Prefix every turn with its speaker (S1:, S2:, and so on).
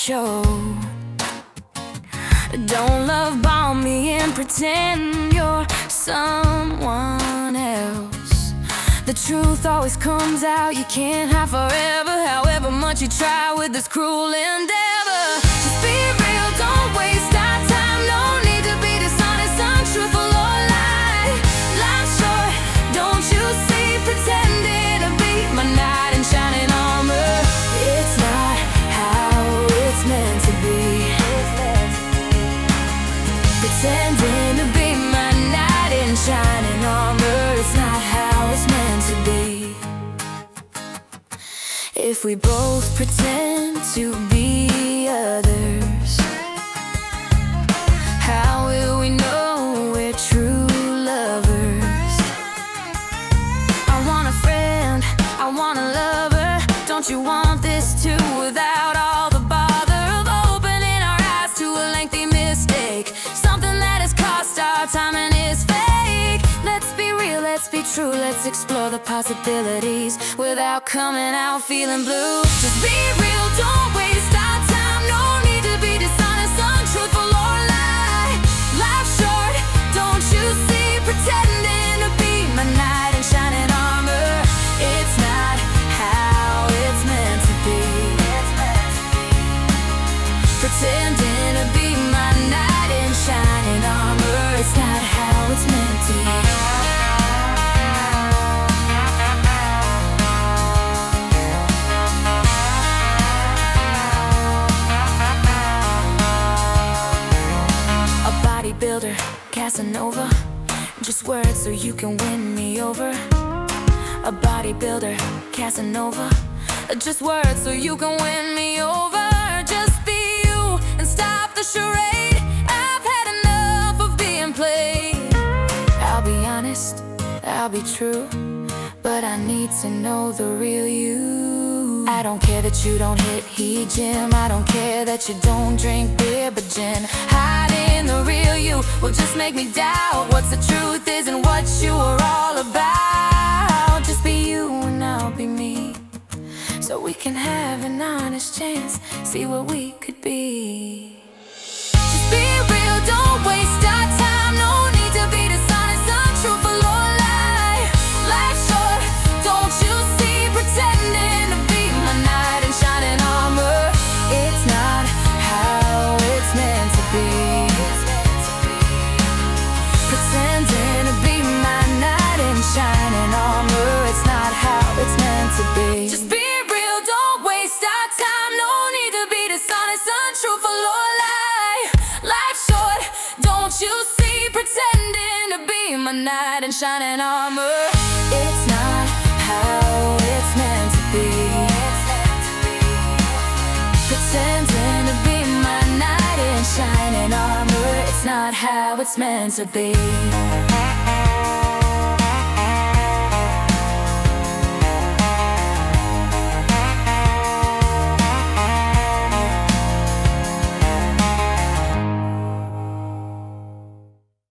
S1: show. Don't love bomb me and pretend you're someone else. The truth always comes out, you can't have forever, however much you try with this cruel endeavor. Just be real, don't waste our time, no need to be dishonest, untruthful or lie. Life's short, don't you see, pretending to be my knight in shining armor. It's not how it's meant to be. Pretending to be my knight in shining armor, it's not how it's meant to be. If we both pretend to be others, how will we know we're true lovers? I want a friend, I want a lover. Don't you want this too? Without all the bother of opening our eyes to a lengthy mistake, something that has cost our time and is fake. Let's be real, let's be true, let's explore the possibilities without coming out feeling blue. Just be real, don't waste our time, no need to be dishonest, untruthful or lie. Life's short, don't you see, pretending to be my knight in shining armor. It's not how it's meant to be. Pretending to be my knight in shining armor, it's not how it's meant to be. A bodybuilder, Casanova, just words so you can win me over. A bodybuilder, Casanova, just words so you can win me over. Just be you and stop the charade. I've had enough of being played. I'll be honest, I'll be true, but I need to know the real you. I don't care that you don't hit heat gym, I don't care that you don't drink beer but gin. Hiding the real you will just make me doubt what the truth is and what you are all about. Just be you and I'll be me, so we can have an honest chance, see what we could be. Just be real, don't waste our time, no need to be dishonest, untruthful or lie. Life's short, don't you see, pretending to be my knight in shining armor. It's not how it's meant to be. Pretending to be my knight in shining armor, it's not how it's meant to be. Just be real, don't waste our time, no need to be dishonest, untruthful or lie. Life's short, don't you see, pretending to be my knight in shining armor. It's not how it's meant to be. Pretending to be my knight in shining armor, it's not how it's meant to be.